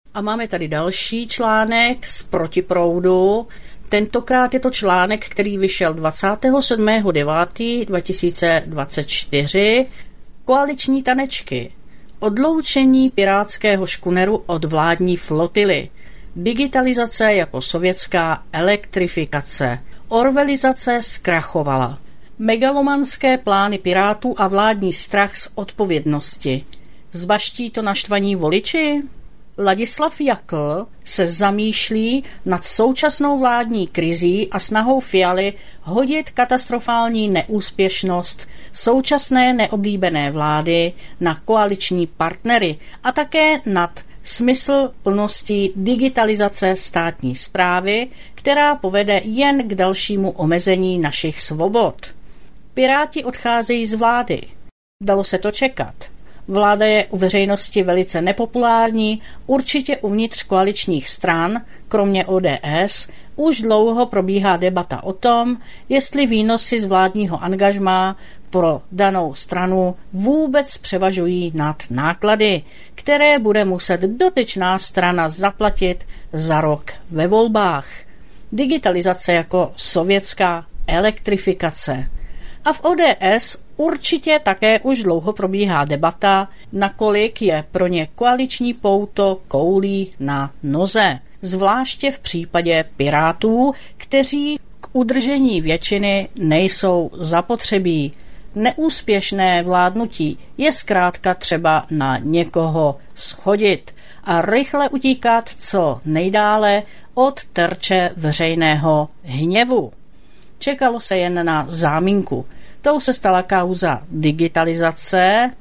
A máme tady další článek z Protiproudu. Tentokrát je to článek, který vyšel 27.9.2024. Koaliční tanečky. Odloučení pirátského škuneru od vládní flotily. Digitalizace jako sovětská elektrifikace. Orwellizace zkrachovala. Megalomanské plány pirátů a vládní strach z odpovědnosti. Zbaští to naštvaní voliči? Ladislav Jakl se zamýšlí nad současnou vládní krizí a snahou Fialy hodit katastrofální neúspěšnost současné neoblíbené vlády na koaliční partnery a také nad smysl plností digitalizace státní správy, která povede jen k dalšímu omezení našich svobod. Piráti odcházejí z vlády. Dalo se to čekat. Vláda je u veřejnosti velice nepopulární, určitě uvnitř koaličních stran, kromě ODS, už dlouho probíhá debata o tom, jestli výnosy z vládního angažmá pro danou stranu vůbec převažují nad náklady, které bude muset dotyčná strana zaplatit za rok ve volbách. Digitalizace jako sovětská elektrifikace. A v ODS určitě také už dlouho probíhá debata, nakolik je pro ně koaliční pouto koulí na noze. Zvláště v případě Pirátů, kteří k udržení většiny nejsou zapotřebí. Neúspěšné vládnutí je zkrátka třeba na někoho shodit a rychle utíkat co nejdále od terče veřejného hněvu. Čekalo se jen na záminku. Tou se stala kauza digitalizace.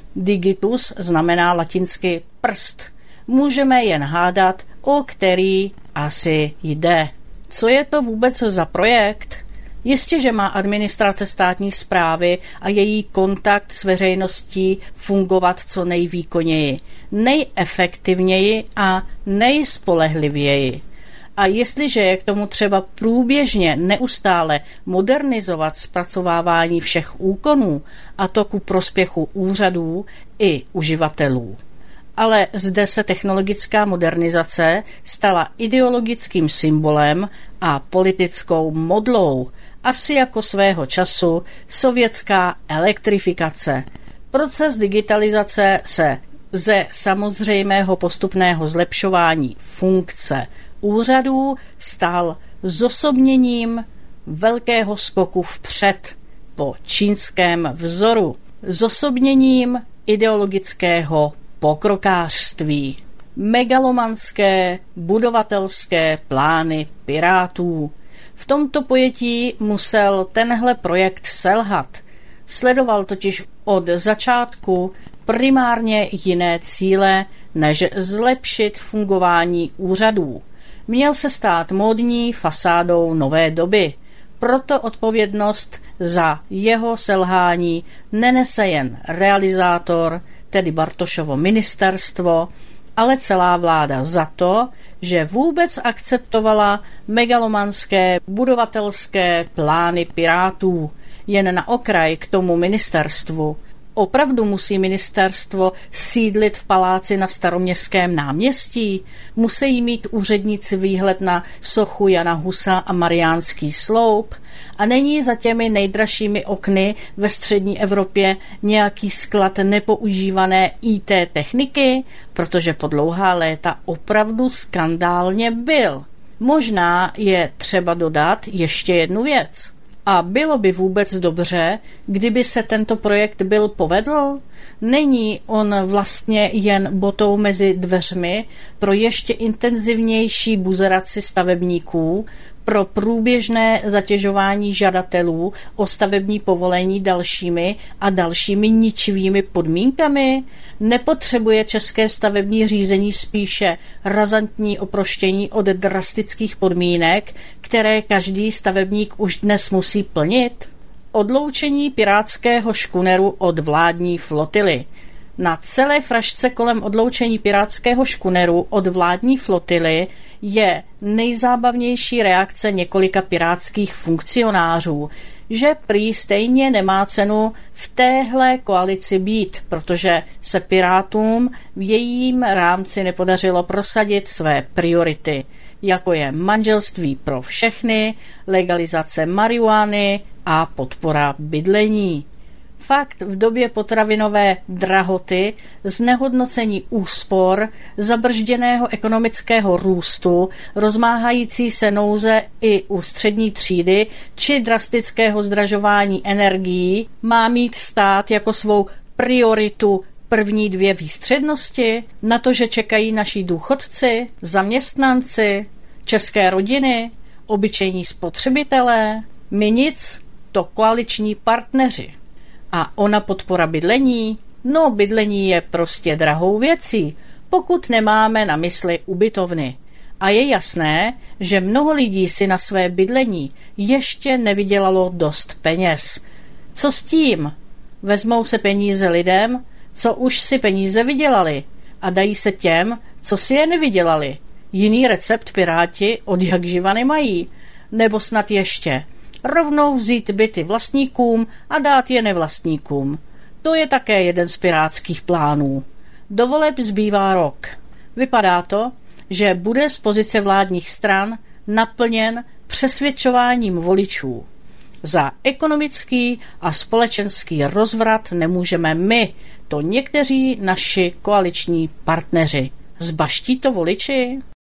Digitus znamená latinsky prst. Můžeme jen hádat, o který asi jde. Co je to vůbec za projekt? Jistě, že má administrace státní správy a její kontakt s veřejností fungovat co nejvýkonněji, nejefektivněji a nejspolehlivěji. A jestliže je k tomu třeba průběžně neustále modernizovat zpracovávání všech úkonů, a to ku prospěchu úřadů i uživatelů. Ale zde se technologická modernizace stala ideologickým symbolem a politickou modlou, asi jako svého času sovětská elektrifikace. Proces digitalizace se ze samozřejmého postupného zlepšování funkce úřadů stal zosobněním velkého skoku vpřed po čínském vzoru, zosobněním ideologického pokrokářství, megalomanské budovatelské plány Pirátů. V tomto pojetí musel tenhle projekt selhat. Sledoval totiž od začátku primárně jiné cíle, než zlepšit fungování úřadů. Měl se stát módní fasádou nové doby. Proto odpovědnost za jeho selhání nenese jen realizátor, tedy Bartošovo ministerstvo, ale celá vláda za to, že vůbec akceptovala megalomanské budovatelské plány Pirátů. Jen na okraj k tomu ministerstvu. Opravdu musí ministerstvo sídlit v paláci na Staroměstském náměstí? Musí mít úředníci výhled na sochu Jana Husa a Mariánský sloup? A není za těmi nejdražšími okny ve střední Evropě nějaký sklad nepoužívané IT techniky? Protože po dlouhá léta opravdu skandálně byl. Možná je třeba dodat ještě jednu věc. A bylo by vůbec dobře, kdyby se tento projekt byl povedl? Není on vlastně jen botou mezi dveřmi pro ještě intenzivnější buzeraci stavebníků, pro průběžné zatěžování žadatelů o stavební povolení dalšími a dalšími ničivými podmínkami? Nepotřebuje české stavební řízení spíše razantní oproštění od drastických podmínek, které každý stavebník už dnes musí plnit? Odloučení pirátského škuneru od vládní flotily. Na celé frašce kolem odloučení pirátského škuneru od vládní flotily je nejzábavnější reakce několika pirátských funkcionářů. že prý stejně nemá cenu v téhle koalici být, protože se Pirátům v jejím rámci nepodařilo prosadit své priority, jako je manželství pro všechny, legalizace marihuany a podpora bydlení. Fakt v době potravinové drahoty, znehodnocení úspor, zabržděného ekonomického růstu, rozmáhající se nouze i u střední třídy či drastického zdražování energií má mít stát jako svou prioritu první 2 výstřednosti na to, že čekají naši důchodci, zaměstnanci, české rodiny, obyčejní spotřebitelé. My nic, to koaliční partneři. A ona podpora bydlení? No, bydlení je prostě drahou věcí, pokud nemáme na mysli ubytovny. A je jasné, že mnoho lidí si na své bydlení ještě nevydělalo dost peněz. Co s tím? Vezmou se peníze lidem, co už si peníze vydělali, a dají se těm, co si je nevydělali. Jiný recept Piráti od jakživa nemají. Nebo snad ještě rovnou vzít byty vlastníkům a dát je nevlastníkům. To je také jeden z pirátských plánů. Do voleb zbývá rok. Vypadá to, že bude z pozice vládních stran naplněn přesvědčováním voličů. Za ekonomický a společenský rozvrat nemůžeme my, to někteří naši koaliční partneři. Zbaští to voliči?